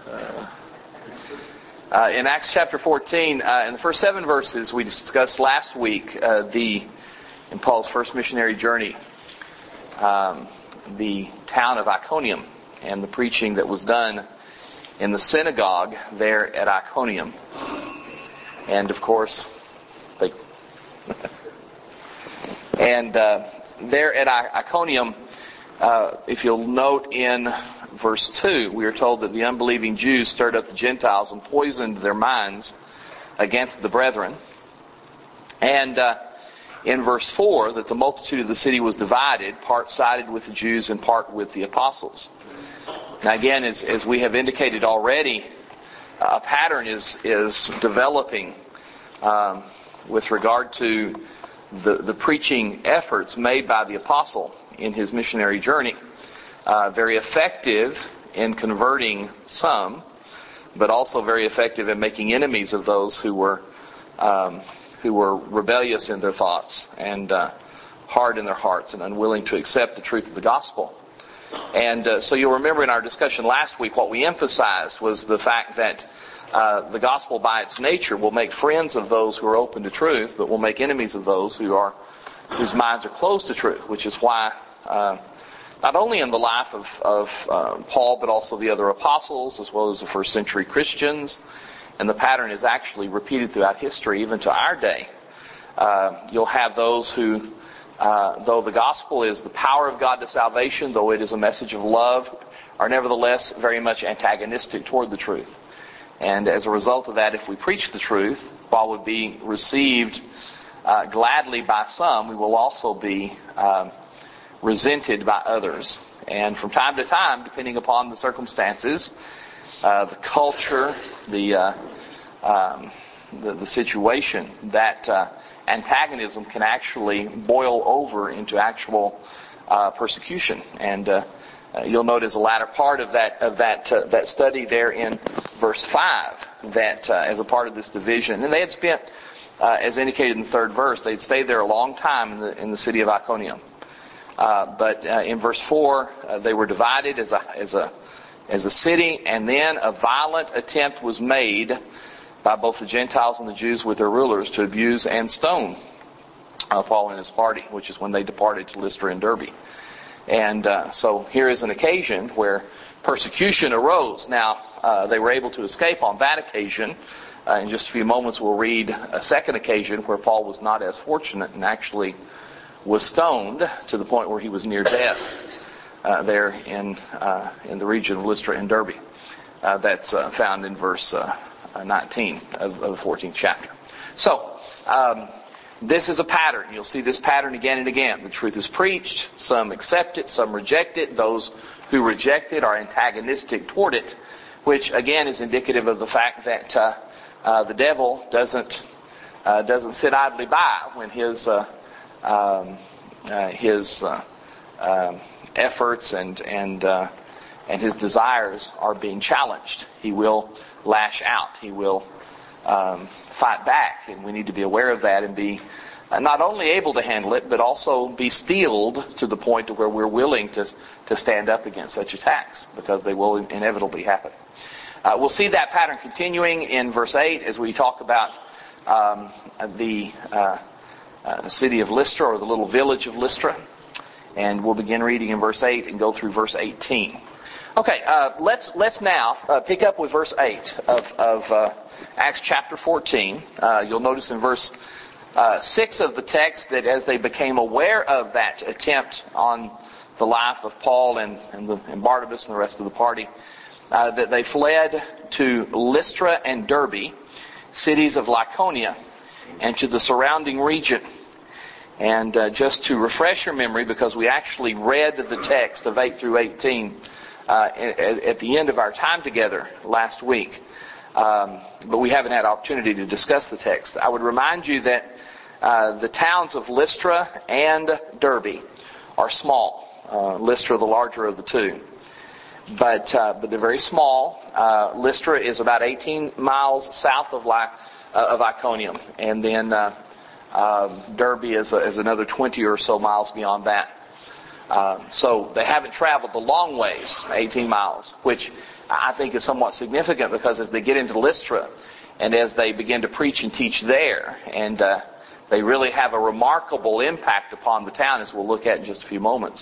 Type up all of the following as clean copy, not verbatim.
In Acts chapter 14, in the first 7 verses, we discussed last week in Paul's first missionary journey, the town of Iconium and the preaching that was done in the synagogue there at Iconium. And of course, there at Iconium, if you'll note in verse 2, we are told that the unbelieving Jews stirred up the Gentiles and poisoned their minds against the brethren. And in verse 4, that the multitude of the city was divided, part sided with the Jews and part with the apostles. Now again, as we have indicated already, a pattern is developing with regard to the preaching efforts made by the apostle in his missionary journey. Very effective in converting some, but also very effective in making enemies of those who were rebellious in their thoughts and hard in their hearts and unwilling to accept the truth of the gospel. And so you'll remember in our discussion last week, what we emphasized was the fact that the gospel by its nature will make friends of those who are open to truth, but will make enemies of those whose minds are closed to truth, which is why not only in the life of Paul, but also the other apostles, as well as the first century Christians, and the pattern is actually repeated throughout history, even to our day. You'll have those who, though the gospel is the power of God to salvation, though it is a message of love, are nevertheless very much antagonistic toward the truth. And as a result of that, if we preach the truth, while we'll be received gladly by some, we will also be resented by others. And from time to time, depending upon the circumstances, the culture, the situation, that antagonism can actually boil over into actual persecution. And you'll notice the latter part of that study there in verse 5, that as a part of this division, and they had spent, as indicated in the 3rd verse, they'd stayed there a long time in the city of Iconium. But in verse 4, they were divided as a city, and then a violent attempt was made by both the Gentiles and the Jews with their rulers to abuse and stone Paul and his party, which is when they departed to Lystra and Derbe. And so here is an occasion where persecution arose. Now, they were able to escape on that occasion. In just a few moments we'll read a second occasion where Paul was not as fortunate and actually was stoned to the point where he was near death there in the region of Lystra and Derbe. That's found in verse 19 of the 14th chapter. So, this is a pattern. You'll see this pattern again and again. The truth is preached. Some accept it. Some reject it. Those who reject it are antagonistic toward it, which again is indicative of the fact that the devil doesn't sit idly by when his efforts and his desires are being challenged. He will lash out. He will fight back, and we need to be aware of that and be not only able to handle it, but also be steeled to the point to where we're willing to stand up against such attacks, because they will inevitably happen. We'll see that pattern continuing in verse 8 as we talk about the city of Lystra, or the little village of Lystra. And we'll begin reading in verse 8 and go through verse 18. Okay, let's now pick up with verse 8 of Acts chapter 14. You'll notice in verse 6 of the text that as they became aware of that attempt on the life of Paul and Barnabas and the rest of the party, that they fled to Lystra and Derbe, cities of Lycaonia, and to the surrounding region. And just to refresh your memory, because we actually read the text of 8 through 18 at the end of our time together last week, but we haven't had opportunity to discuss the text. I would remind you that the towns of Lystra and Derbe are small. Lystra, the larger of the two. But they're very small. Lystra is about 18 miles south of Iconium, and then Derbe is another 20 or so miles beyond that. So they haven't traveled a long ways, 18 miles, which I think is somewhat significant, because as they get into Lystra and as they begin to preach and teach there, and they really have a remarkable impact upon the town, as we'll look at in just a few moments.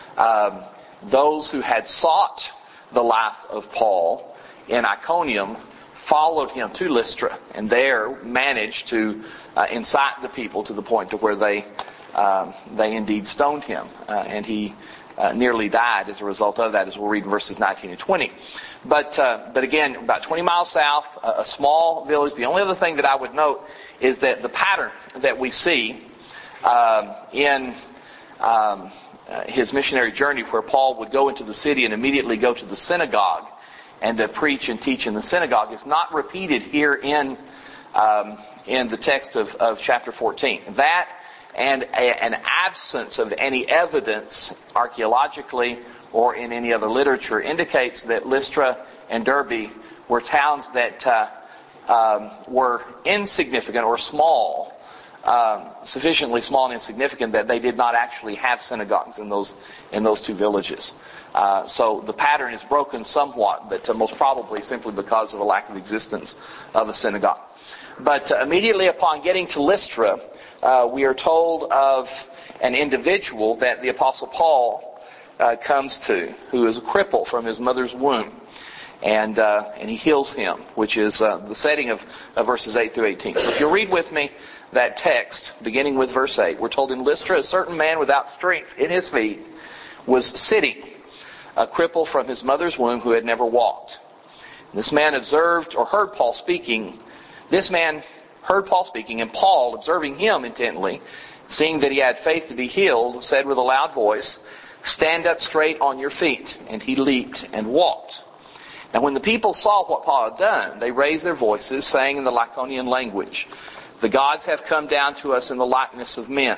Those who had sought the life of Paul in Iconium followed him to Lystra, and there managed to incite the people to the point to where they indeed stoned him, and he nearly died as a result of that, as we'll read in verses 19 and 20. But again, about 20 miles south, a small village. The only other thing that I would note is that the pattern that we see in his missionary journey, where Paul would go into the city and immediately go to the synagogue and to preach and teach in the synagogue, is not repeated here in the text of chapter 14. That and an absence of any evidence archaeologically or in any other literature indicates that Lystra and Derbe were towns that were insignificant or small, sufficiently small and insignificant that they did not actually have synagogues in those two villages. So the pattern is broken somewhat, but most probably simply because of a lack of existence of a synagogue. But immediately upon getting to Lystra, we are told of an individual that the Apostle Paul comes to, who is a cripple from his mother's womb, and he heals him, which is the setting of verses 8 through 18. So if you'll read with me that text, beginning with verse 8, we're told, in Lystra a certain man without strength in his feet was sitting, a cripple from his mother's womb, who had never walked. This man observed or heard Paul speaking. This man heard Paul speaking, and Paul, observing him intently, seeing that he had faith to be healed, said with a loud voice, "Stand up straight on your feet." And he leaped and walked. Now when the people saw what Paul had done, they raised their voices, saying in the Lycaonian language, "The gods have come down to us in the likeness of men."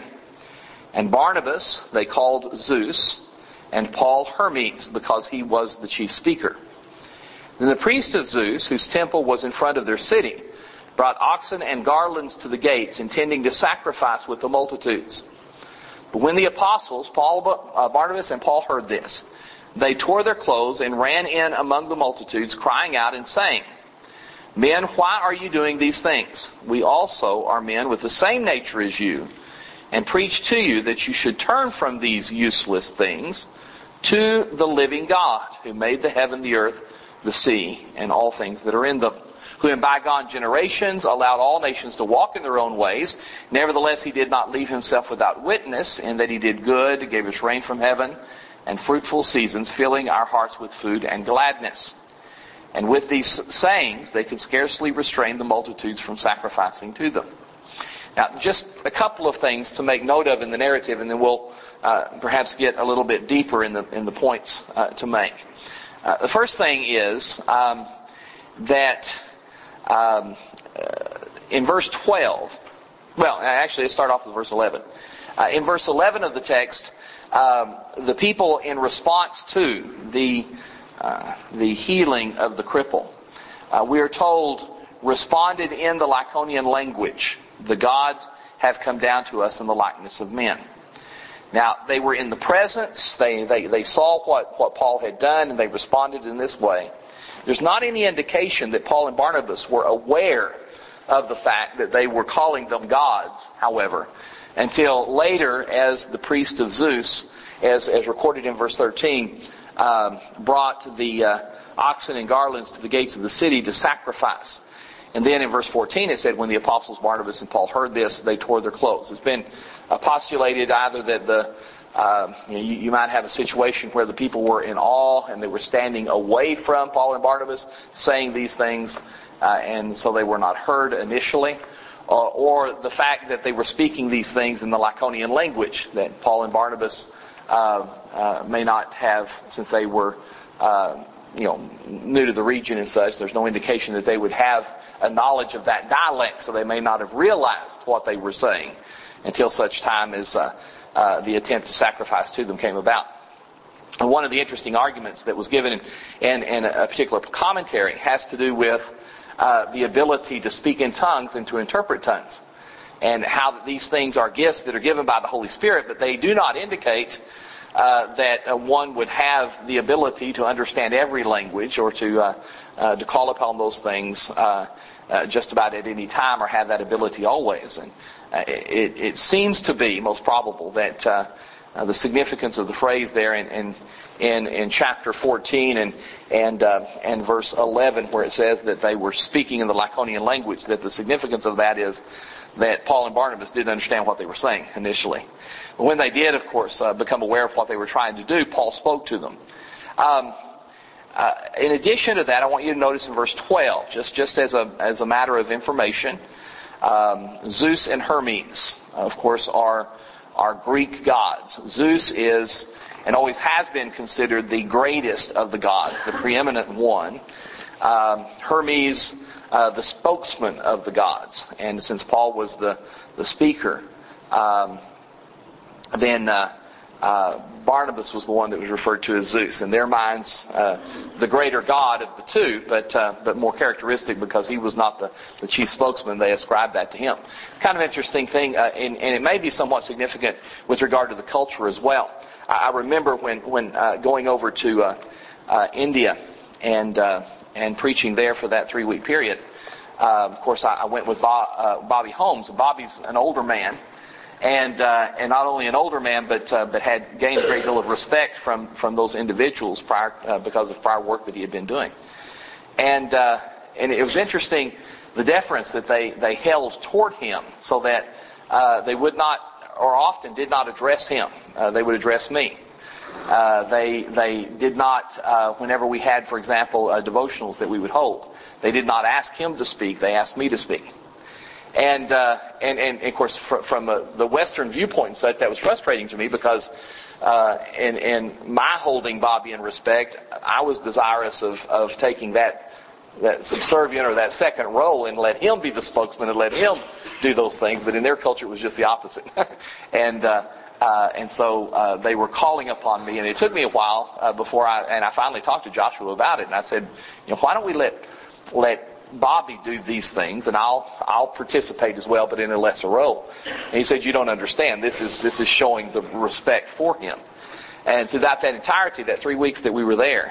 And Barnabas they called Zeus, and Paul Hermes, because he was the chief speaker. Then the priest of Zeus, whose temple was in front of their city, brought oxen and garlands to the gates, intending to sacrifice with the multitudes. But when the apostles, Barnabas and Paul, heard this, they tore their clothes and ran in among the multitudes, crying out and saying, "Men, why are you doing these things? We also are men with the same nature as you, and preach to you that you should turn from these useless things to the living God, who made the heaven, the earth, the sea, and all things that are in them, who in bygone generations allowed all nations to walk in their own ways. Nevertheless, he did not leave himself without witness, in that he did good, gave us rain from heaven, and fruitful seasons, filling our hearts with food and gladness." And with these sayings, they could scarcely restrain the multitudes from sacrificing to them. Now, just a couple of things to make note of in the narrative, and then we'll perhaps get a little bit deeper in the points to make. The first thing is that in verse 12, well, actually, let's start off with verse 11. In verse 11 of the text, the people, in response to the healing of the cripple, we are told, responded in the Lycaonian language, "The gods have come down to us in the likeness of men." Now, they were in the presence, they saw what Paul had done, and they responded in this way. There's not any indication that Paul and Barnabas were aware of the fact that they were calling them gods, however, until later, as the priest of Zeus, as recorded in verse 13, brought the oxen and garlands to the gates of the city to sacrifice. And then in verse 14 it said, when the apostles Barnabas and Paul heard this, they tore their clothes. It's been postulated either that you might have a situation where the people were in awe and they were standing away from Paul and Barnabas saying these things, and so they were not heard initially, or the fact that they were speaking these things in the Lycaonian language that Paul and Barnabas may not have, since they were new to the region and such. There's no indication that they would have a knowledge of that dialect, so they may not have realized what they were saying until such time as the attempt to sacrifice to them came about. And one of the interesting arguments that was given in a particular commentary has to do with the ability to speak in tongues and to interpret tongues, and how these things are gifts that are given by the Holy Spirit, but they do not indicate that one would have the ability to understand every language or to call upon those things just about at any time or have that ability always. And it seems to be most probable that the significance of the phrase there in chapter 14 and verse 11, where it says that they were speaking in the Lycaonian language, that the significance of that is that Paul and Barnabas didn't understand what they were saying initially. But when they did, of course, become aware of what they were trying to do, Paul spoke to them. In addition to that, I want you to notice in verse 12, just as a matter of information, Zeus and Hermes, of course, are Greek gods. Zeus is, and always has been, considered the greatest of the gods, the preeminent one. Hermes, the spokesman of the gods. And since Paul was the speaker, then Barnabas was the one that was referred to as Zeus. In their minds, the greater god of the two, but more characteristic because he was not the chief spokesman. They ascribed that to him. Kind of interesting thing, and it may be somewhat significant with regard to the culture as well. I remember when going over to India and preaching there for that 3-week period. Of course, I went with Bobby Holmes. Bobby's an older man. And not only an older man, but had gained a great deal of respect from those individuals prior because of prior work that he had been doing, and it was interesting the deference that they held toward him, so that they would not, or often did not, address him. They would address me. They did not, whenever we had, for example, devotionals that we would hold, they did not ask him to speak. They asked me to speak. And of course, from the Western viewpoint and such, that was frustrating to me because, in my holding Bobby in respect, I was desirous of taking that subservient or that second role and let him be the spokesman and let him do those things. But in their culture, it was just the opposite. And so they were calling upon me, and it took me a while before I finally talked to Joshua about it, and I said, why don't we let Bobby do these things, and I'll participate as well, but in a lesser role. And he said, you don't understand. This is showing the respect for him. And throughout that entirety, that 3 weeks that we were there,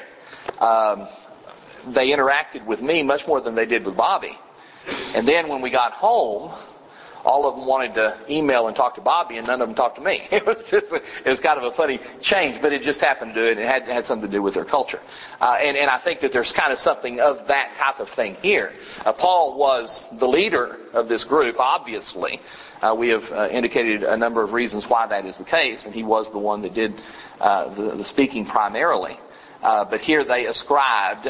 they interacted with me much more than they did with Bobby. And then when we got home, all of them wanted to email and talk to Bobby, and none of them talked to me. It was kind of a funny change, but it just happened to, and it had something to do with their culture. And I think that there's kind of something of that type of thing here. Paul was the leader of this group, obviously. We have indicated a number of reasons why that is the case, and he was the one that did the speaking primarily. But here they ascribed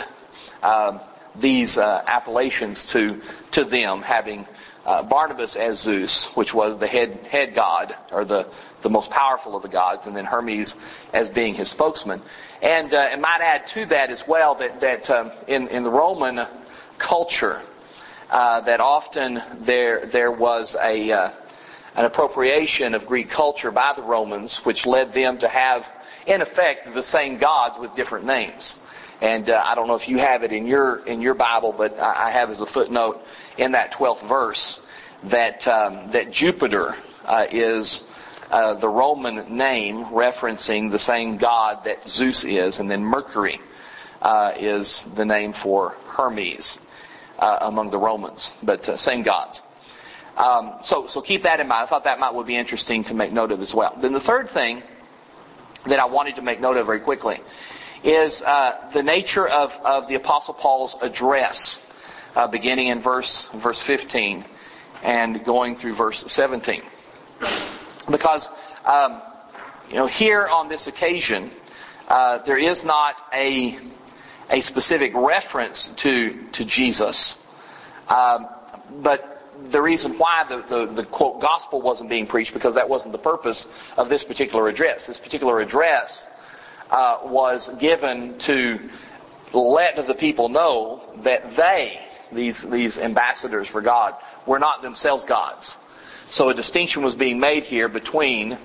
these appellations to them, having Barnabas as Zeus, which was the head god, or the most powerful of the gods, and then Hermes as being his spokesman. And might add to that as well that in the Roman culture, that often there was an appropriation of Greek culture by the Romans, which led them to have, in effect, the same gods with different names. And I don't know if you have it in your Bible, but I have as a footnote in that 12th verse that Jupiter is the Roman name referencing the same god that Zeus is, and then Mercury is the name for Hermes among the Romans, but same gods. So keep that in mind. I thought that would be interesting to make note of as well. Then the third thing that I wanted to make note of very quickly is the nature of the Apostle Paul's address, beginning in verse 15 and going through verse 17. Because here on this occasion, there is not a specific reference to Jesus, but the reason why the quote gospel wasn't being preached, because that wasn't the purpose of this particular address. This particular address was given to let the people know that these ambassadors for God, were not themselves gods. So a distinction was being made here between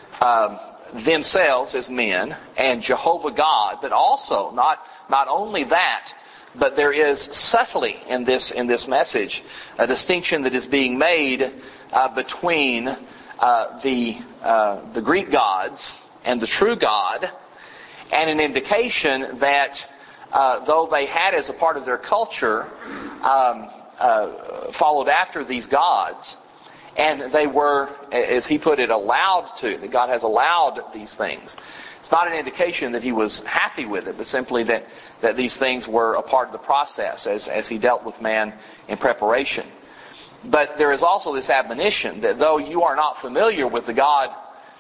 themselves as men and Jehovah God, but also not only that, but there is subtly in this message a distinction that is being made between the Greek gods and the true God, and an indication that though they had as a part of their culture followed after these gods, and they were, as he put it, allowed to, that God has allowed these things. It's not an indication that he was happy with it, but simply that these things were a part of the process as he dealt with man in preparation. But there is also this admonition that though you are not familiar with the God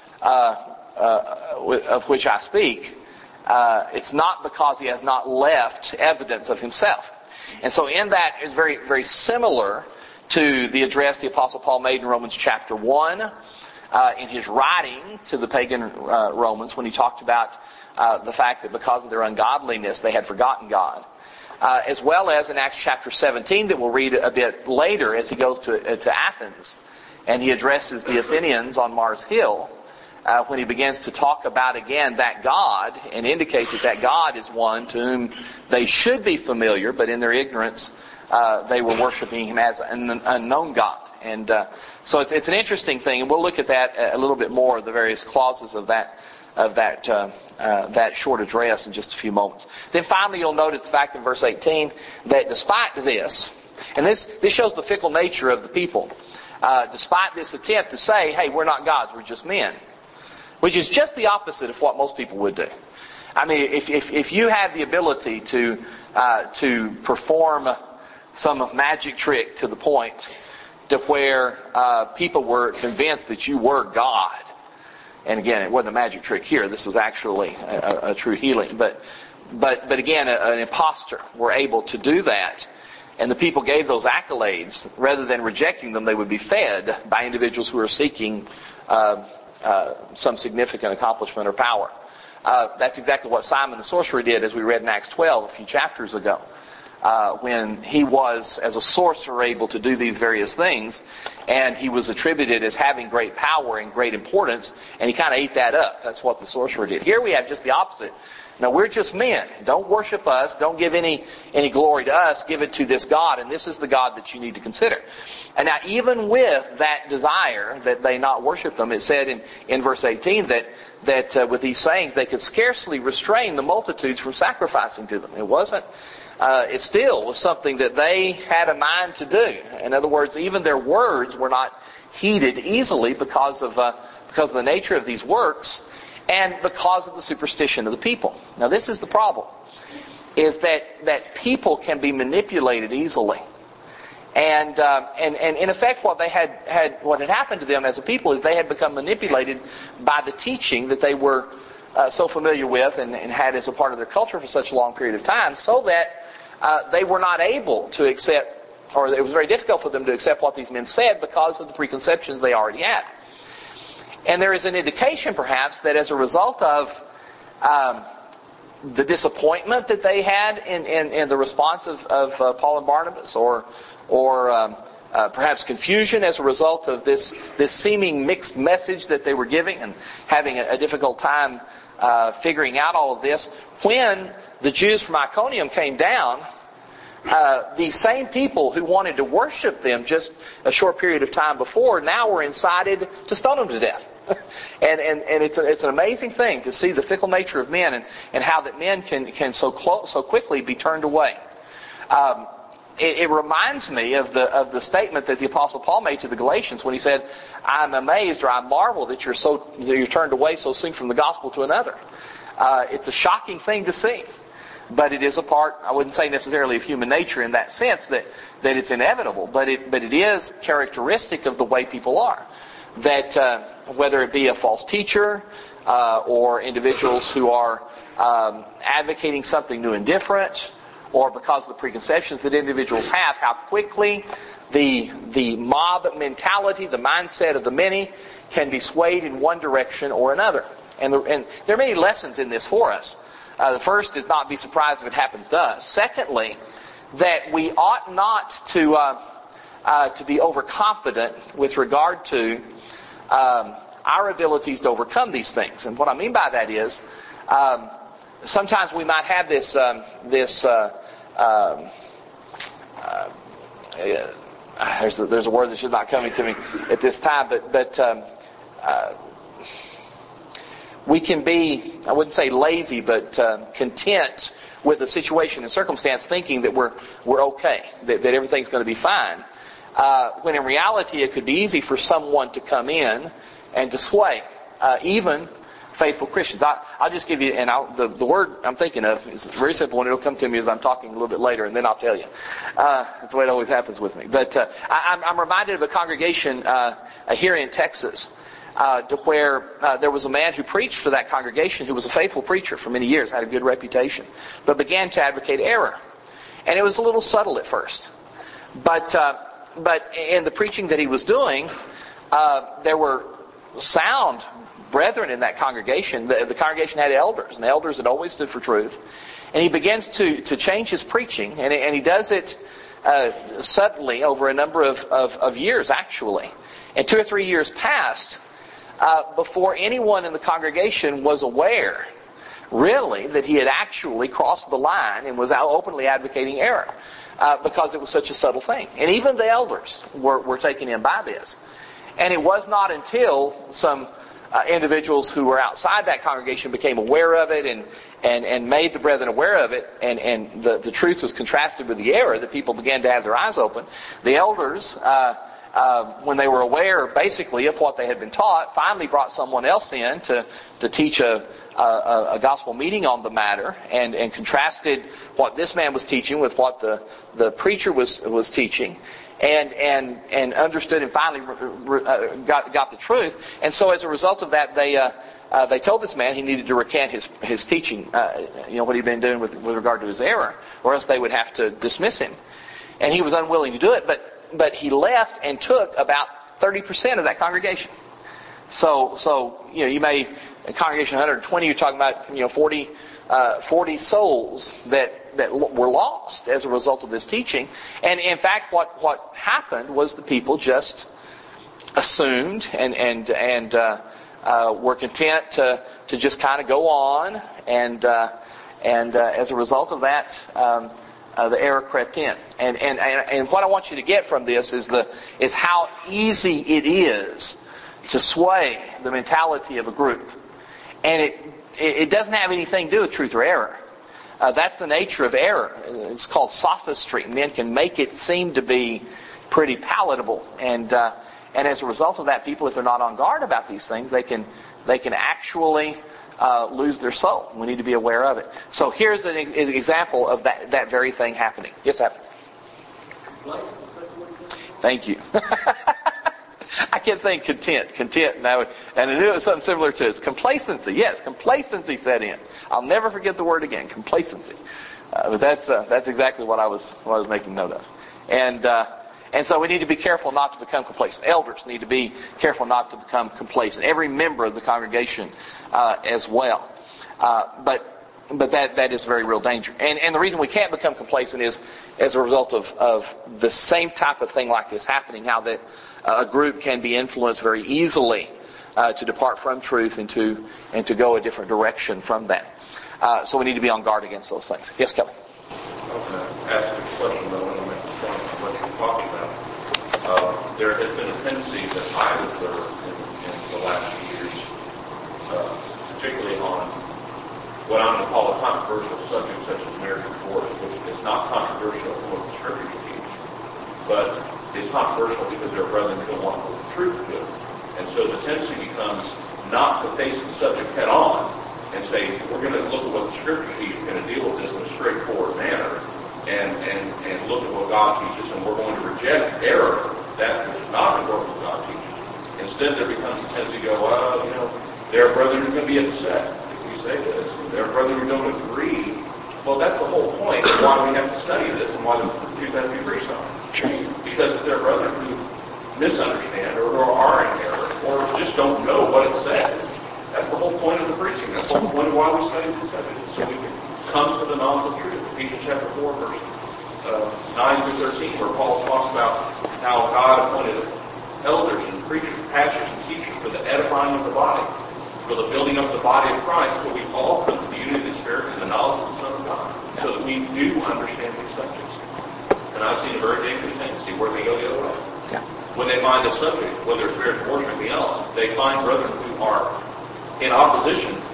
of which I speak, it's not because he has not left evidence of himself. And so in that is very, very similar to the address the Apostle Paul made in Romans chapter 1, in his writing to the pagan Romans, when he talked about the fact that because of their ungodliness they had forgotten God. As well as in Acts chapter 17 that we'll read a bit later as he goes to Athens, and he addresses the Athenians on Mars Hill, when he begins to talk about again that God and indicate that God is one to whom they should be familiar, but in their ignorance they were worshiping him as an unknown God. And so it's an interesting thing, and we'll look at that a little bit more, the various clauses of that short address in just a few moments. Then finally you'll note the fact in verse 18 that despite this, and this shows the fickle nature of the people, despite this attempt to say, hey, we're not gods, we're just men, which is just the opposite of what most people would do. I mean, if you had the ability to perform some magic trick to the point to where people were convinced that you were God, and again, it wasn't a magic trick here. This was actually a true healing. But again, an imposter were able to do that, and the people gave those accolades. Rather than rejecting them, they would be fed by individuals who are seeking some significant accomplishment or power. That's exactly what Simon the sorcerer did, as we read in Acts 12 a few chapters ago. When he was, as a sorcerer, able to do these various things, and he was attributed as having great power and great importance, and he kind of ate that up. That's what the sorcerer did. Here we have just the opposite. Now, we're just men. Don't worship us. Don't give any glory to us. Give it to this God, and this is the God that you need to consider. And now, even with that desire that they not worship them, it said in verse 18 that with these sayings they could scarcely restrain the multitudes from sacrificing to them. It wasn't. It still was something that they had a mind to do. In other words, even their words were not heeded easily because of the nature of these works and because of the superstition of the people. Now, this is the problem, is that people can be manipulated easily. And in effect, what had happened to them as a people is they had become manipulated by the teaching that they were so familiar with and had as a part of their culture for such a long period of time, so that they were not able to accept, or it was very difficult for them to accept what these men said because of the preconceptions they already had. And there is an indication, perhaps, that as a result of the disappointment that they had in the response of Paul and Barnabas, or perhaps confusion as a result of this seeming mixed message that they were giving and having a difficult time figuring out all of this, when the Jews from Iconium came down, these same people who wanted to worship them just a short period of time before now were incited to stone them to death. and it's an amazing thing to see the fickle nature of men and how that men can so quickly be turned away. It reminds me of the statement that the Apostle Paul made to the Galatians when he said, "I'm amazed, or I marvel that you're turned away so soon from the gospel to another." It's a shocking thing to see, but it is a part, I wouldn't say necessarily of human nature in that sense that it's inevitable, but it is characteristic of the way people are. That whether it be a false teacher or individuals who are advocating something new and different, or because of the preconceptions that individuals have, how quickly the mob mentality, the mindset of the many, can be swayed in one direction or another. And there are many lessons in this for us. The first is not be surprised if it happens to us. Secondly, that we ought not to be overconfident with regard to our abilities to overcome these things. And what I mean by that is, sometimes we might have there's a word that should not coming to me at this time, but we can be, I wouldn't say lazy, but content with the situation and circumstance, thinking that we're okay, that everything's going to be fine. When in reality it could be easy for someone to come in and to sway, even faithful Christians. I'll just give you, and the word I'm thinking of is very simple, and it'll come to me as I'm talking a little bit later, and then I'll tell you. That's the way it always happens with me. But I'm reminded of a congregation here in Texas, to where there was a man who preached for that congregation who was a faithful preacher for many years, had a good reputation, but began to advocate error. And it was a little subtle at first. But in the preaching that he was doing, there were sound brethren in that congregation. The congregation had elders, and the elders had always stood for truth. And he begins to change his preaching, and he does it subtly over a number of years, actually. And 2 or 3 years passed before anyone in the congregation was aware, really, that he had actually crossed the line and was out openly advocating error, because it was such a subtle thing. And even the elders were taken in by this. And it was not until some individuals who were outside that congregation became aware of it and made the brethren aware of it, and the truth was contrasted with the error, that people began to have their eyes open. The elders, when they were aware basically of what they had been taught, finally brought someone else in to teach a gospel meeting on the matter, and contrasted what this man was teaching with what the preacher was teaching, and understood and finally got the truth. And so as a result of that, they told this man he needed to recant his teaching, what he'd been doing with regard to his error, or else they would have to dismiss him. And he was unwilling to do it, but he left and took about 30% of that congregation. So you may, a congregation of 120, you're talking about 40 souls that were lost as a result of this teaching. And in fact, what happened was the people just assumed and were content to just kind of go on, and as a result of that, the error crept in. And what I want you to get from this is how easy it is to sway the mentality of a group. And it doesn't have anything to do with truth or error. That's the nature of error. It's called sophistry. Men can make it seem to be pretty palatable. And as a result of that, people, if they're not on guard about these things, they can actually lose their soul. We need to be aware of it. So here's an example of that very thing happening. Yes, happening. Thank you. I kept saying content, and I knew it was something similar to it. It's complacency. Yes, complacency set in. I'll never forget the word again, complacency. But that's exactly what I was making note of. And so we need to be careful not to become complacent. Elders need to be careful not to become complacent. Every member of the congregation as well. But that is a very real danger. And the reason we can't become complacent is as a result of the same type of thing like this happening, how that a group can be influenced very easily to depart from truth and to go a different direction from that. So we need to be on guard against those things. Yes, Kelly? I was going to ask a question, though, when I make the point of what you're talking about. There has been a tendency that I've observed in the last few years, particularly on what I'm going to call a controversial subject such as marriage and divorce, which is not controversial from what the Scriptures teach, but it's controversial because there are brethren who don't want to know the truth to it. And so the tendency becomes not to face the subject head on and say, we're going to look at what the Scriptures teach, we're going to deal with this in a straightforward manner, and look at what God teaches, and we're going to reject error, that which is not the word of God teaches. Instead, there becomes a tendency to go, there are brethren who are going to be upset if we say this. There are brethren who don't agree. Well, that's the whole point of why we have to study this and why the truth has to be preached on. Because if there are brethren who misunderstand or are in error or just don't know what it says, that's the whole point of the preaching. That's the whole point of why we study this subject. So we can come to the knowledge of truth. Ephesians chapter 4, verse 9 through 13, where Paul talks about how God appointed elders and preachers, pastors, and teachers for the edifying of the body, for the building up the body of Christ, so we all come to the unity of the Spirit and the knowledge of the Son of God, so that we do understand these subjects. And I've seen a very dangerous tendency where they go the other way. Yeah. When they find the subject, whether it's marriage, divorce, or anything else, they find brethren who are in opposition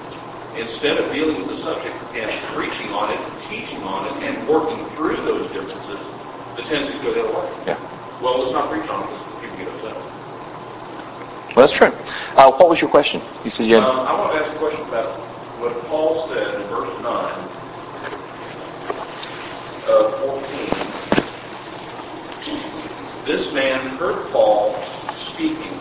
instead of dealing with the subject and preaching on it, teaching on it, and working through those differences, the tendency to go the other way. Yeah. Well, let's not preach on it because people get upset. Well, that's true. What was your question? You said you had... I want to ask a question about what Paul said in verse 9 of 14. This man heard Paul speaking.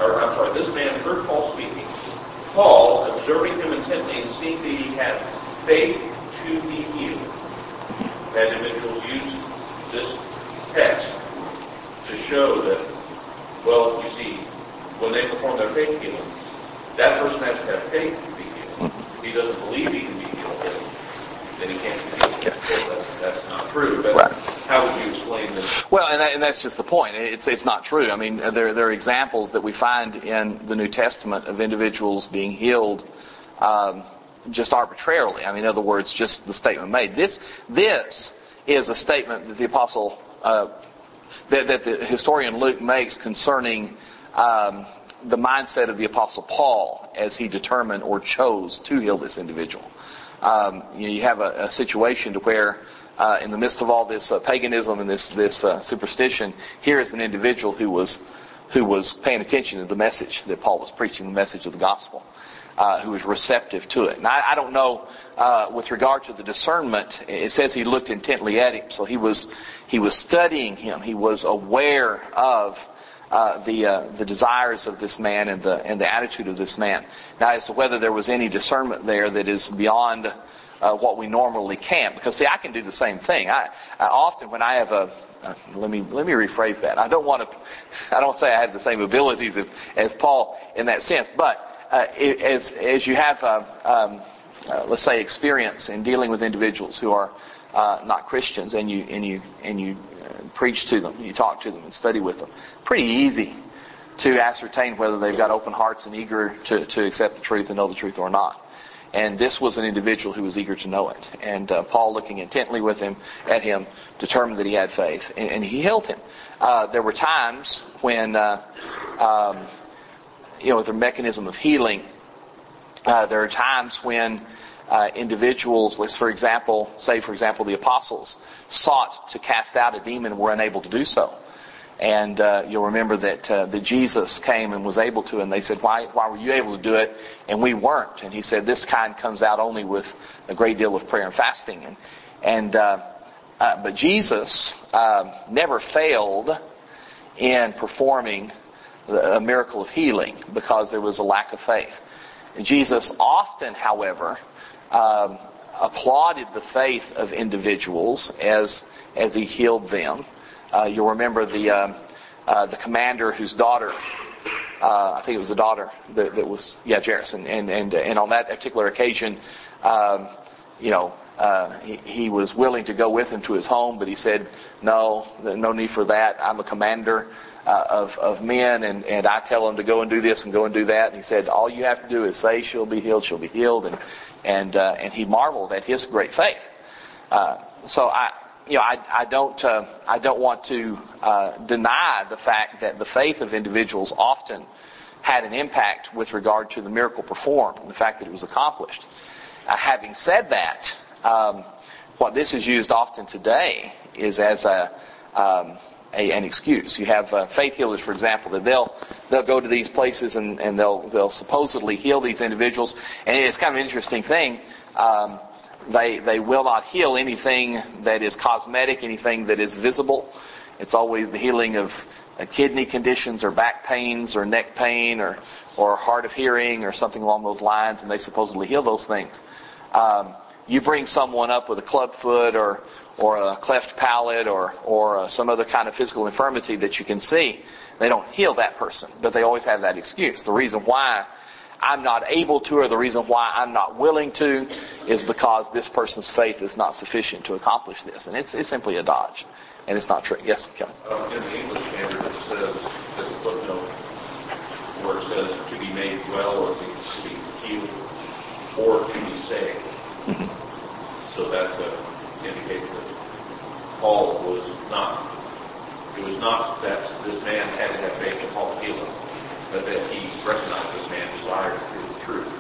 Paul, observing him intently and seeing that he had faith to be healed. That individual used this text to show that, well, you see, when they perform their faith healing, that person has to have faith to be healed. If he doesn't believe he can be healed, then he can't be healed. Well, that's not true. But right. How would you explain this? Well, and that's just the point. It's not true. I mean, there are examples that we find in the New Testament of individuals being healed just arbitrarily. I mean, in other words, just the statement made. This is a statement that the apostle, that the historian Luke makes concerning the mindset of the apostle Paul as he determined or chose to heal this individual. You have a situation to where in the midst of all this paganism and this superstition, here is an individual who was paying attention to the message that Paul was preaching, the message of the gospel, who was receptive to it. And I don't know with regard to the discernment. It says he looked intently at him, so he was studying him. He was aware of the desires of this man and the attitude of this man. Now, as to whether there was any discernment there that is beyond what we normally can, because see, I can do the same thing. I often, when I have let me rephrase that. I don't say I have the same abilities as Paul in that sense, but as you have let's say experience in dealing with individuals who are not Christians, and you preach to them, you talk to them and study with them, pretty easy to ascertain whether they've got open hearts and eager to accept the truth and know the truth or not. And this was an individual who was eager to know it. And Paul, looking intently at him, determined that he had faith, and he healed him. There were times when, the mechanism of healing, there are times when individuals, let's for example, the apostles sought to cast out a demon and were unable to do so. And you'll remember that Jesus came and was able to, and they said, why were you able to do it and we weren't? And he said, this kind comes out only with a great deal of prayer and fasting. But Jesus never failed in performing a miracle of healing because there was a lack of faith. And Jesus often, however, applauded the faith of individuals as he healed them. You'll remember the commander whose daughter, I think it was the daughter that was, Jairus, and on that particular occasion, he was willing to go with him to his home, but he said, no need for that. I'm a commander of men, and I tell them to go and do this and go and do that. And he said, all you have to do is say she'll be healed, and he marveled at his great faith. So I don't want to deny the fact that the faith of individuals often had an impact with regard to the miracle performed and the fact that it was accomplished. Having said that, what this is used often today is as an excuse. You have faith healers, for example, that they'll go to these places and they'll supposedly heal these individuals, and it's kind of an interesting thing. They will not heal anything that is cosmetic, anything that is visible. It's always the healing of kidney conditions or back pains or neck pain or hard of hearing or something along those lines, and they supposedly heal those things. You bring someone up with a club foot or a cleft palate or some other kind of physical infirmity that you can see, they don't heal that person, but they always have that excuse. The reason why I'm not able to, or the reason why I'm not willing to, is because this person's faith is not sufficient to accomplish this. And it's simply a dodge. And it's not true. Yes, Kelly? In the English Standard, it says, as a footnote, where it says to be made well or to be healed or to be saved. Mm-hmm. So that indicates that Paul was not, it was not that this man had to have faith in Paul to heal him, but that he recognized this man desired to hear the truth.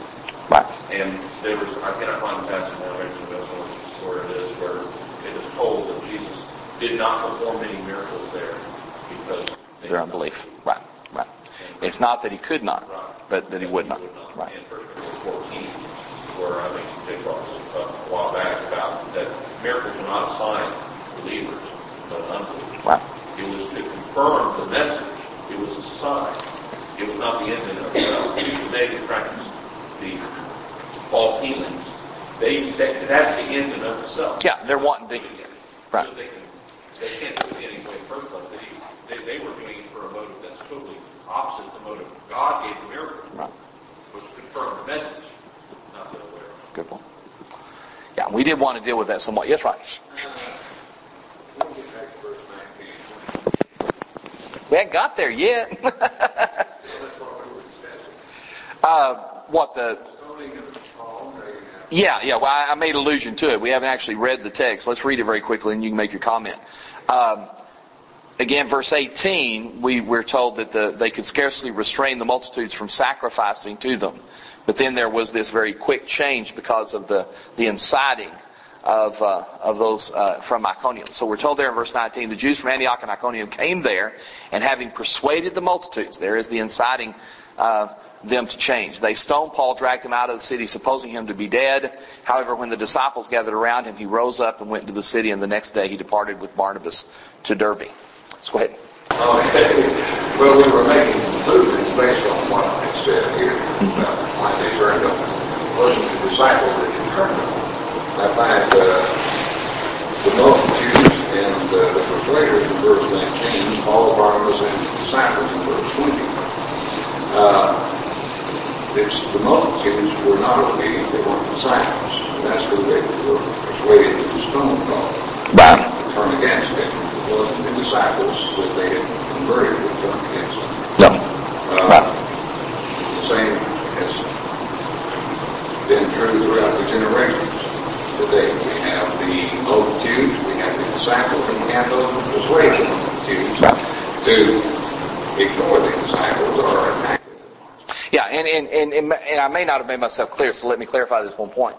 Right. And there was, I cannot find the passage now, maybe where it is, where it is told that Jesus did not perform any miracles there because their unbelief. Right. Right. It's not that he could not, but that he would not. Right. In 1 Corinthians 14, where I think they brought a while back about that miracles were not a sign to believers, but unbelievers. Right. It was to confirm the message. It was a sign. It was not the end in itself. They can practice the false healings. That's the end in of itself. Yeah, they're wanting to. Right. So they can't do it anyway. First of all, they were doing it for a motive that's totally opposite the motive God gave the miracle, right, which confirmed the message, not the other way around. Good point. Yeah, we did want to deal with that somewhat. Yes, right. We'll get back to verse 19. We haven't got there yet. That's what we were discussing. What the? Yeah. Well, I made allusion to it. We haven't actually read the text. Let's read it very quickly, and you can make your comment. Again, verse 18, we're told that they could scarcely restrain the multitudes from sacrificing to them. But then there was this very quick change because of the inciting of those from Iconium. So we're told there in verse 19, the Jews from Antioch and Iconium came there, and having persuaded the multitudes, there is the inciting them to change. They stoned Paul, dragged him out of the city, supposing him to be dead. However, when the disciples gathered around him, he rose up and went into the city, and the next day he departed with Barnabas to Derbe. So go ahead. Okay. Well, we were making conclusions based on what I said here. Like they turned them. It wasn't the disciples that you turned them. I find the multitudes and the persuaders in verse 19, Paul, Barnabas, and the disciples in verse 20. The multitudes were not obedient, they weren't disciples. And that's who they were persuaded to stone Paul. Right. To turn against him. It wasn't the disciples that they had converted to turn against him. No. Right. The same has been true throughout the generations. Today we have the multitudes, we have the disciples, and we have those who persuade the multitudes to ignore the disciples or attack. Yeah, and I may not have made myself clear, so let me clarify this one point.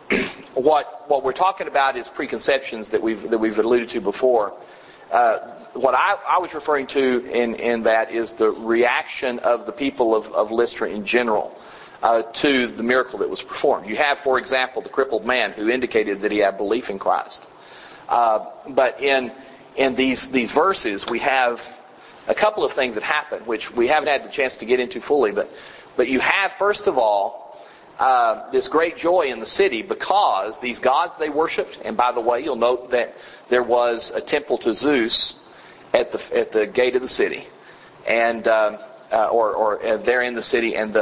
What we're talking about is preconceptions that we've alluded to before. What I was referring to in that is the reaction of the people of Lystra in general to the miracle that was performed. You have, for example, the crippled man who indicated that he had belief in Christ. But in these verses, we have a couple of things that happen, which we haven't had the chance to get into fully, but you have, first of all, this great joy in the city because these gods they worshipped, and by the way, you'll note that there was a temple to Zeus at the gate of the city, and or there in the city, and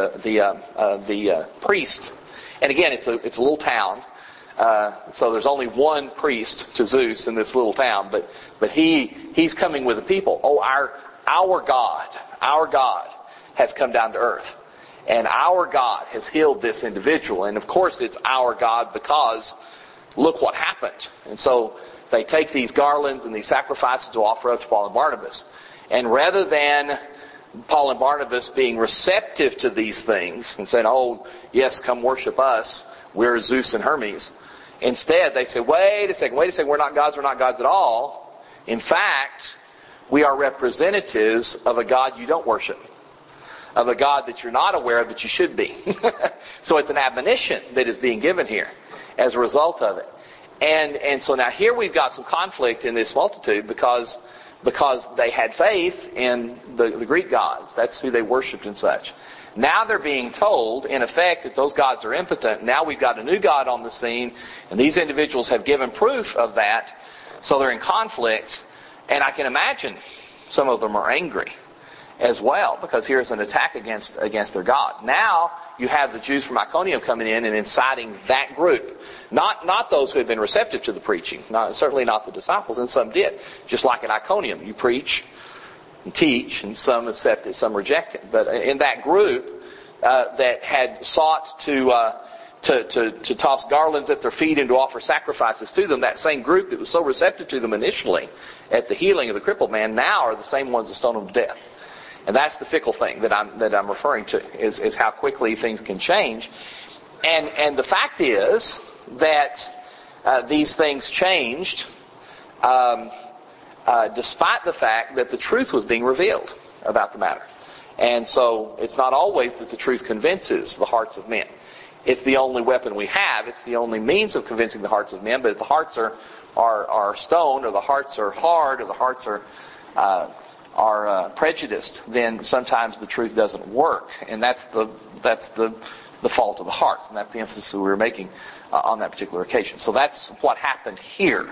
the priest, and again, it's a little town. So there's only one priest to Zeus in this little town, but he's coming with the people. Oh, our God has come down to earth. And our God has healed this individual. And of course it's our God because look what happened. And so they take these garlands and these sacrifices to offer up to Paul and Barnabas. And rather than Paul and Barnabas being receptive to these things and saying, oh, yes, come worship us, we're Zeus and Hermes. Instead, they say, wait a second, we're not gods at all. In fact, we are representatives of a God you don't worship, of a God that you're not aware of that you should be. So it's an admonition that is being given here as a result of it. And so now here we've got some conflict in this multitude because they had faith in the Greek gods. That's who they worshipped and such. Now they're being told, in effect, that those gods are impotent. Now we've got a new God on the scene, and these individuals have given proof of that, so they're in conflict. And I can imagine some of them are angry as well, because here's an attack against their God. Now you have the Jews from Iconium coming in and inciting that group. Not those who had been receptive to the preaching. Certainly not the disciples, and some did. Just like in Iconium, you preach and teach, and some accept it, some reject it. But in that group that had sought to toss garlands at their feet and to offer sacrifices to them, that same group that was so receptive to them initially at the healing of the crippled man now are the same ones that stoned him to death. And that's the fickle thing that I'm referring to, is how quickly things can change. And the fact is that these things changed despite the fact that the truth was being revealed about the matter. And so it's not always that the truth convinces the hearts of men. It's the only weapon we have. It's the only means of convincing the hearts of men. But if the hearts are stoned, or the hearts are hard, or the hearts are prejudiced, then sometimes the truth doesn't work. And that's the fault of the hearts. And that's the emphasis that we were making on that particular occasion. So that's what happened here.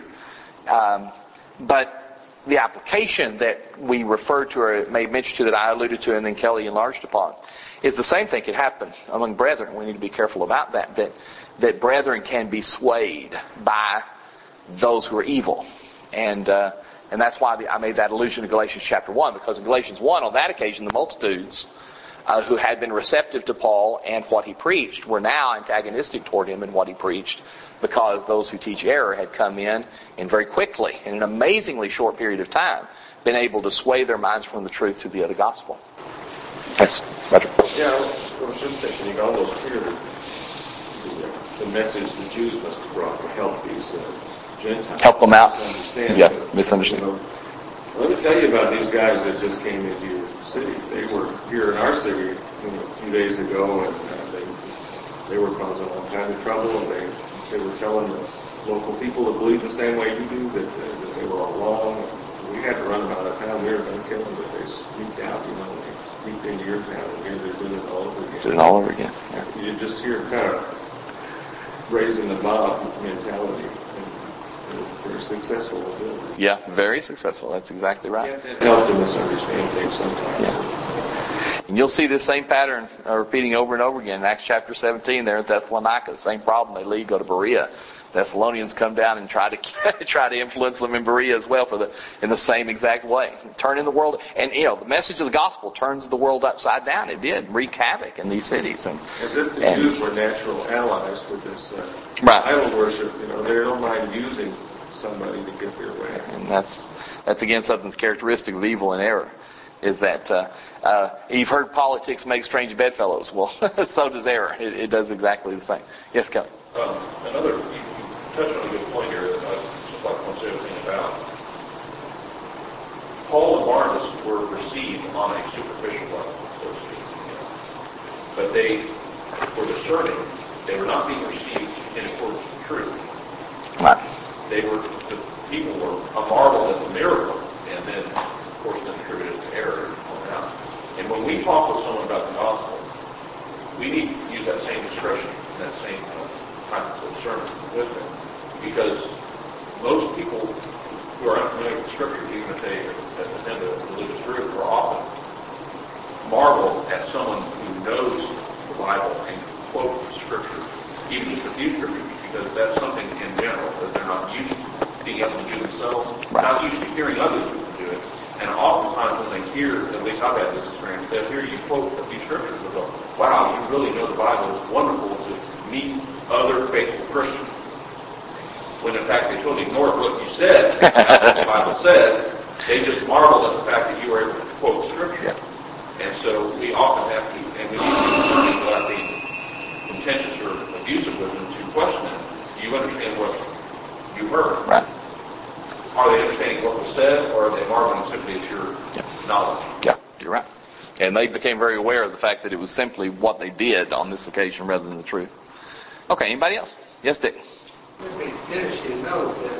But the application that we referred to or made mention to, that I alluded to and then Kelly enlarged upon, is the same thing can happen among brethren. We need to be careful about that brethren can be swayed by those who are evil. And that's why I made that allusion to Galatians chapter 1, because in Galatians 1, on that occasion, the multitudes who had been receptive to Paul and what he preached were now antagonistic toward him and what he preached, because those who teach error had come in and very quickly, in an amazingly short period of time, been able to sway their minds from the truth to the other gospel. Yes, Roger. Yeah, I was just thinking, it almost clear the message the Jews must have brought to help these Gentiles. Help them out. Misunderstand. Let me tell you about these guys that just came into your city. They were here in our city a few days ago, and they were causing all kinds of trouble. And they were telling the local people that believe the same way you do that they were all wrong. We had to run them out of town. We were going to kill them, but they sneaked out. They sneaked into your town, and here they're doing it all over again. Doing it all over again. Yeah. You just hear kind of raising the mob mentality. They're successful at doing it. Yeah, very successful. That's exactly right. It helps them misunderstand things sometimes. Yeah. And you'll see this same pattern repeating over and over again. In Acts chapter 17, there at Thessalonica, the same problem. They leave, go to Berea. Thessalonians come down and try to influence them in Berea as well in the same exact way. Turning the world, and the message of the gospel turns the world upside down. It did wreak havoc in these cities. As if the Jews were natural allies to this idol worship. They don't mind using somebody to get their way. And that's again something that's characteristic of evil and error. Is that you've heard politics make strange bedfellows. Well, so does error. It does exactly the same. Yes, Kelly. You touched on a good point here that I just like to say a thing about. Paul and Barnabas were received on a superficial level, so to speak. But they were discerning. They were not being received in accordance with truth. Right. The people were a marvel at the miracle, and then, of course, then attributed to error and point out. And when we talk with someone about the gospel, we need to use that same discretion and that same type of discernment with them. Because most people who are unfamiliar with Scripture, even if they attend a religious group, are often marvel at someone who knows the Bible and can quote Scripture, even just a few Scriptures, because that's something in general that they're not used to being able to do themselves, not used to hearing others people do it. And oftentimes when they hear, at least I've had this experience, they'll hear you quote a few Scriptures and go, wow, you really know the Bible. It's wonderful to meet other faithful Christians. When in fact they totally ignored what you said, what the Bible said, they just marveled at the fact that you were able to quote Scripture. Yeah. And so we often have to, and we need to be learning without being contentious or abusive with them, to question them. Do you understand what you heard? Right. Are they understanding what was said, or are they marveling simply at your knowledge? Yeah, you're right. And they became very aware of the fact that it was simply what they did on this occasion rather than the truth. Okay, anybody else? Yes, Dick. Let me finish to note that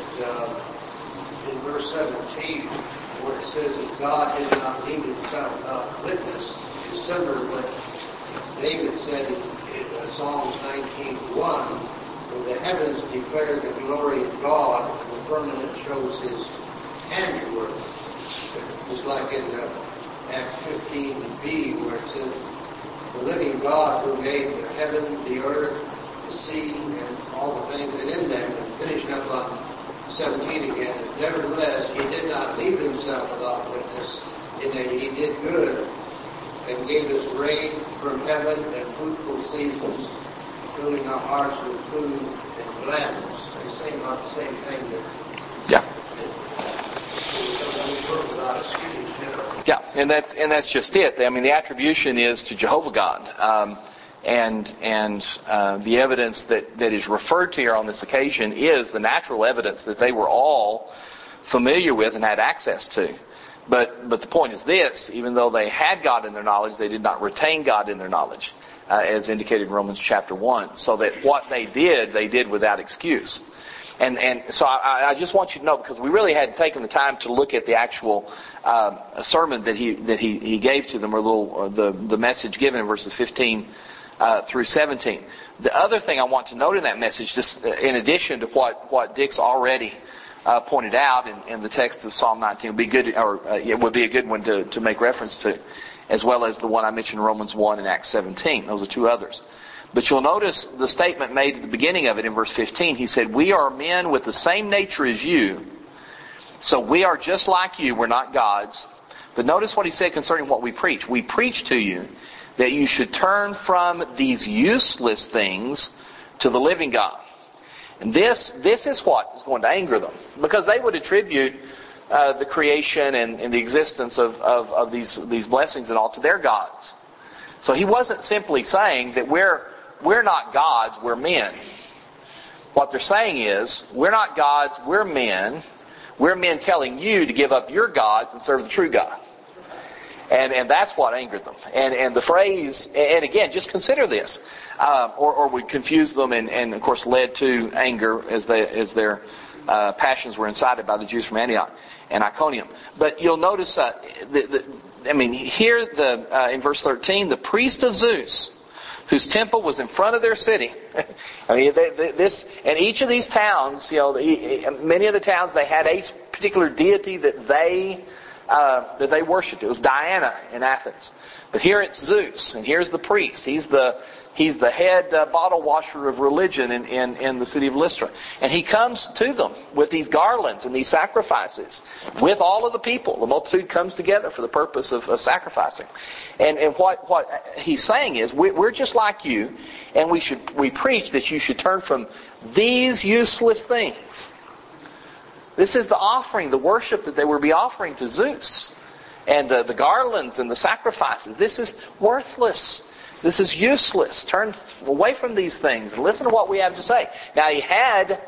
in verse 17, where it says that God did not leave himself without witness, is similar to what David said in Psalms 19:1, where the heavens declare the glory of God, and the firmament shows his handiwork. Just like in Acts 15b, where it says, the living God who made the heaven, the earth, the sea, and all the things that in them, and finishing up on 17 again. Nevertheless, he did not leave himself without witness, in that he did good, and gave us rain from heaven and fruitful seasons, filling our hearts with food and gladness. They say about the same thing that. Yeah, and that's just it. I mean, the attribution is to Jehovah God. And the evidence that is referred to here on this occasion is the natural evidence that they were all familiar with and had access to. But the point is this: even though they had God in their knowledge, they did not retain God in their knowledge, as indicated in Romans chapter 1. So that what they did without excuse. And so I just want you to know, because we really hadn't taken the time to look at the actual sermon that he gave to them, or the message given in verses 15 through 17. The other thing I want to note in that message, just in addition to what Dick's already pointed out in the text of Psalm 19, would be good, or it would be a good one to make reference to, as well as the one I mentioned in Romans 1 and Acts 17. Those are two others. But you'll notice the statement made at the beginning of it in verse 15. He said, "We are men with the same nature as you, so we are just like you. We're not gods." But notice what he said concerning what we preach. We preach to you that you should turn from these useless things to the living God. And this is what is going to anger them, because they would attribute the creation and the existence of these blessings and all to their gods. So he wasn't simply saying that we're not gods, we're men. What they're saying is, we're not gods, we're men. We're men telling you to give up your gods and serve the true God. And that's what angered them. And the phrase, and again, just consider this, or would confuse them and of course led to anger as their passions were incited by the Jews from Antioch and Iconium. But you'll notice, here in verse 13, the priest of Zeus, whose temple was in front of their city. And each of these towns, many of the towns, they had a particular deity that they worshipped. It was Diana in Athens. But here it's Zeus, and here's the priest. He's the head bottle washer of religion in the city of Lystra. And he comes to them with these garlands and these sacrifices with all of the people. The multitude comes together for the purpose of sacrificing. And what he's saying is, we're just like you, and we preach that you should turn from these useless things. This is the offering, the worship that they would be offering to Zeus. And the garlands and the sacrifices. This is worthless. This is useless. Turn away from these things and listen to what we have to say. Now he had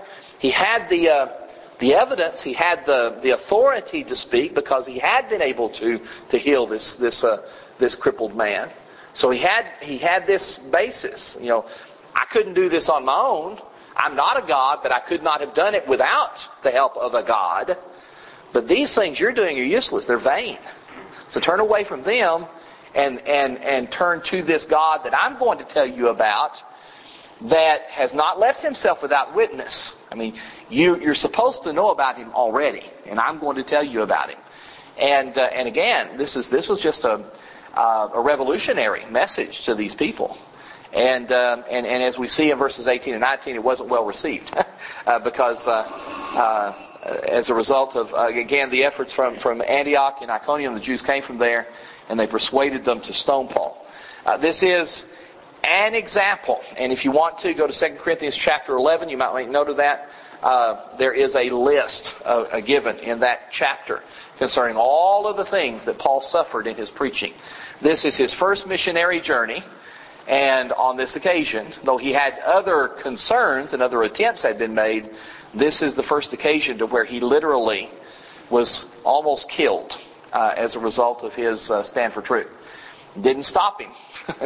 the evidence, he had the authority to speak, because he had been able to heal this crippled man. So he had this basis. I couldn't do this on my own. I'm not a god, but I could not have done it without the help of a god. But these things you're doing are useless. They're vain. So turn away from them and turn to this God that I'm going to tell you about, that has not left himself without witness. You're supposed to know about him already, and I'm going to tell you about him. And again, this was just a revolutionary message to these people. And as we see in verses 18 and 19, it wasn't well received because as a result of again the efforts from Antioch and Iconium, the Jews came from there and they persuaded them to stone Paul. This is an example, and if you want to go to 2 Corinthians chapter 11, you might make note of that. There is a list given in that chapter concerning all of the things that Paul suffered in his preaching. This is his first missionary journey. And on this occasion, though he had other concerns and other attempts had been made, this is the first occasion to where he literally was almost killed as a result of his stand for truth. Didn't stop him.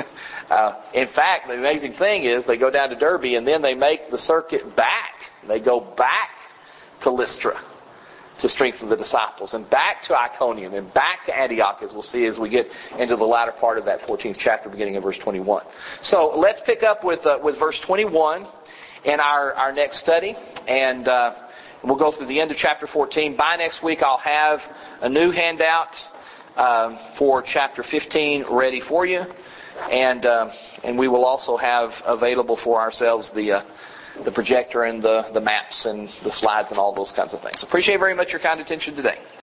In fact, the amazing thing is they go down to Derbe and then they make the circuit back. They go back to Lystra to strengthen the disciples, and back to Iconium, and back to Antioch, as we'll see as we get into the latter part of that 14th chapter, beginning in verse 21. So let's pick up with verse 21 in our next study, and we'll go through the end of chapter 14. By next week, I'll have a new handout for chapter 15 ready for you, and we will also have available for ourselves the projector and the maps and the slides and all those kinds of things. Appreciate very much your kind attention today.